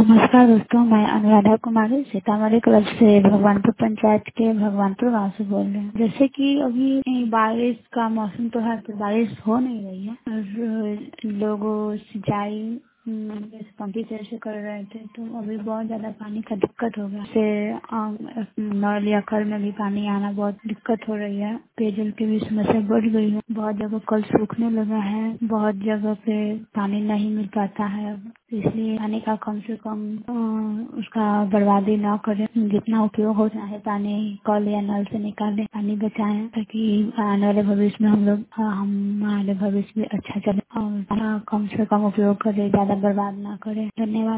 नमस्कार दोस्तों, मैं अनुराधा कुमारी सीतामढ़ी क्लब से भगवानपुर पंचायत के भगवानपुर गांव से बोल रहे हैं। जैसे कि अभी बारिश का मौसम तो है, तो बारिश हो नहीं रही है और लोग सिंचाई जैसे पंपी से कर रहे थे, तो अभी बहुत ज्यादा पानी का दिक्कत हो गया। से नल या कल में भी पानी आना बहुत दिक्कत हो रही है। पेयजल की भी समस्या बढ़ गई है। बहुत जगह कल सूखने लगा है, बहुत जगह पे पानी नहीं मिल पाता है। इसलिए पानी का कम से कम उसका बर्बादी ना करें। जितना उपयोग हो चाहे पानी कल या नल से निकालें, पानी बचाएं, ताकि आने वाले भविष्य में हमारे भविष्य भी अच्छा चले और कम से कम उपयोग करें, ज्यादा बर्बाद ना करें। धन्यवाद।